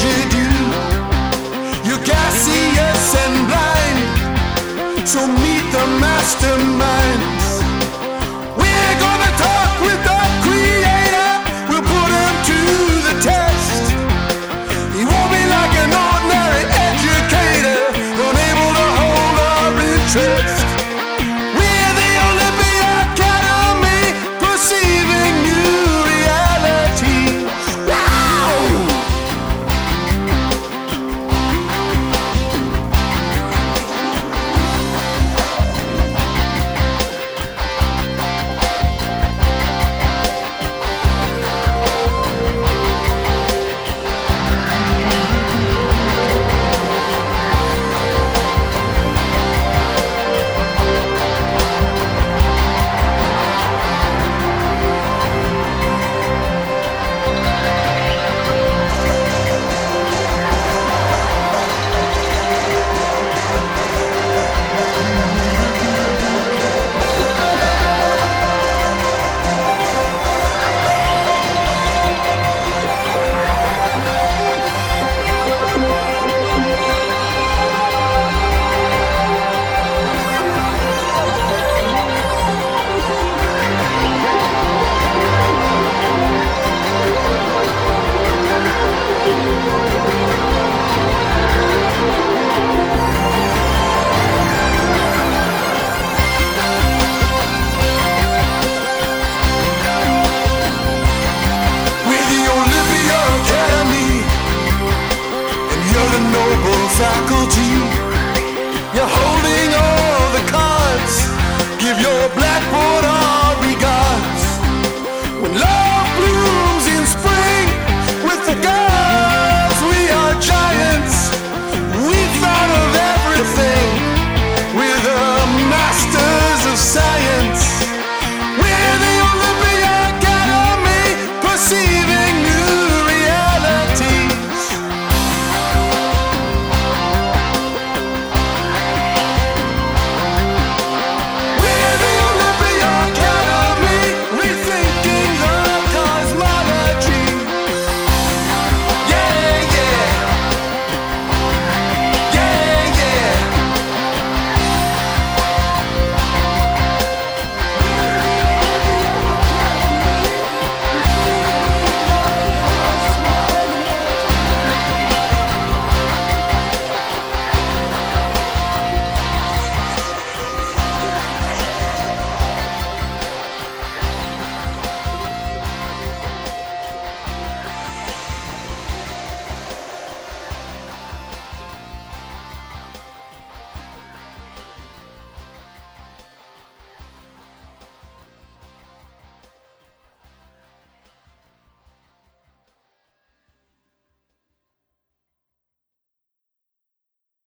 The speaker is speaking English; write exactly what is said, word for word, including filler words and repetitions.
created you. You're gaseous and blind, so meet the masterminds. We're gonna talk with the creator, we'll put him to the test. He won't be like an ordinary educator, unable to hold our interest. We're the Olympia Academy, perceiving new realities. Wow! Faculty, you're holding all the cards. Give your black